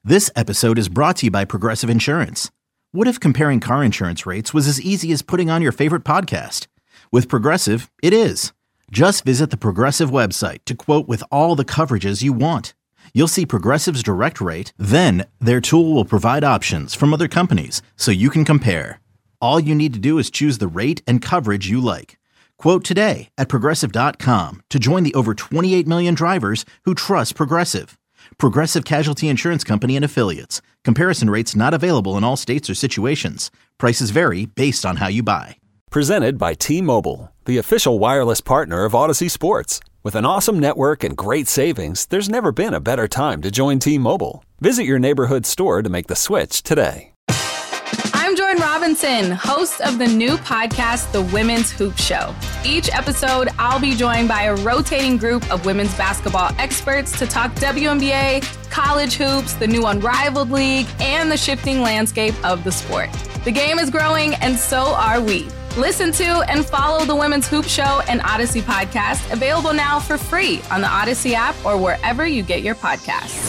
This episode is brought to you by Progressive Insurance. What if comparing car insurance rates was as easy as putting on your favorite podcast? With Progressive, it is. Just visit the Progressive website to quote with all the coverages you want. You'll see Progressive's direct rate, then their tool will provide options from other companies so you can compare. All you need to do is choose the rate and coverage you like. Quote today at Progressive.com to join the over 28 million drivers who trust Progressive. Progressive Casualty Insurance Company and Affiliates. Comparison rates not available in all states or situations. Prices vary based on how you buy. Presented by T-Mobile, the official wireless partner of Odyssey Sports. With an awesome network and great savings, there's never been a better time to join T-Mobile. Visit your neighborhood store to make the switch today. I'm Jordan Robinson, host of the new podcast, The Women's Hoop Show. Each episode, I'll be joined by a rotating group of women's basketball experts to talk WNBA, college hoops, the new Unrivaled League, and the shifting landscape of the sport. The game is growing, and so are we. Listen to and follow The Women's Hoop Show and Odyssey podcast, available now for free on the Odyssey app or wherever you get your podcasts.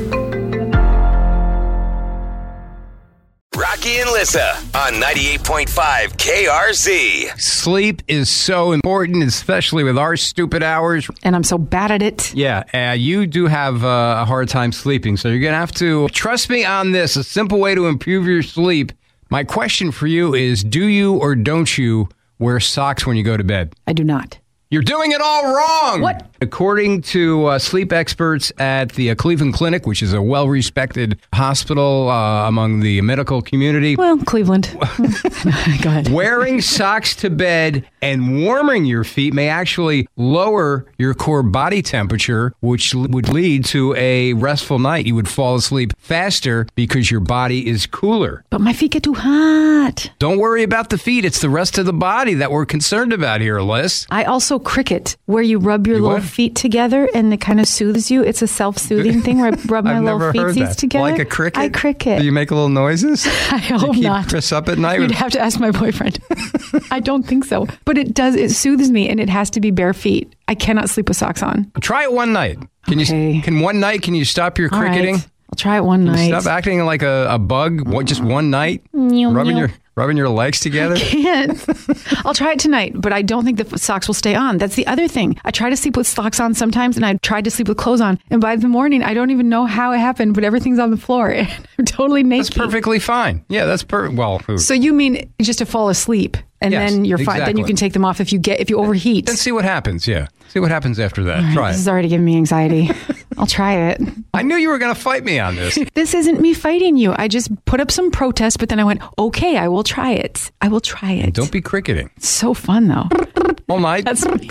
Rocky and Lissa on 98.5 KRZ. Sleep is so important, especially with our stupid hours. And I'm so bad at it. Yeah, you do have a hard time sleeping, so you're going to have to trust me on this. A simple way to improve your sleep. My question for you is, do you or don't you wear socks when you go to bed? I do not. You're doing it all wrong. What? According to sleep experts at the Cleveland Clinic, which is a well-respected hospital among the medical community. Well, Cleveland. Go ahead. Wearing socks to bed and warming your feet may actually lower your core body temperature, which would lead to a restful night. You would fall asleep faster because your body is cooler. But my feet get too hot. Don't worry about the feet. It's the rest of the body that we're concerned about here, Liz. I also cricket, where you rub your little feet together and it kind of soothes you. It's a self-soothing thing where I rub my little feetsies together. Like a cricket? I cricket. Do you make little noises? I hope not. Chris up at night? You'd have to ask my boyfriend. I don't think so. But it does. It soothes me, and it has to be bare feet. I cannot sleep with socks on. Try it one night. Can you stop your All cricketing? Right. I'll try it one night. Stop acting like a bug. Just one night? Rubbing your legs together? I can't. I'll try it tonight, but I don't think the socks will stay on. That's the other thing. I try to sleep with socks on sometimes, and I tried to sleep with clothes on. And by the morning, I don't even know how it happened, but everything's on the floor. And I'm totally naked. That's perfectly fine. Yeah, that's perfect. Well, so you mean just to fall asleep, and then you're fine. Then you can take them off if you overheat. Then see what happens. Yeah, see what happens after that. Right, try it. This is already giving me anxiety. I'll try it. I knew you were going to fight me on this. This isn't me fighting you. I just put up some protest, but then I went, okay, I will try it. I will try it. Don't be cricketing. It's so fun, though. All night? That's me.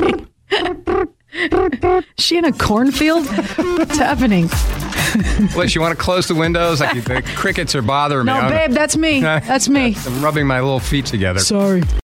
Is she in a cornfield? What's happening? Liz, you want to close the windows? Like the crickets are bothering me. No, babe, that's me. That's me. I'm rubbing my little feet together. Sorry.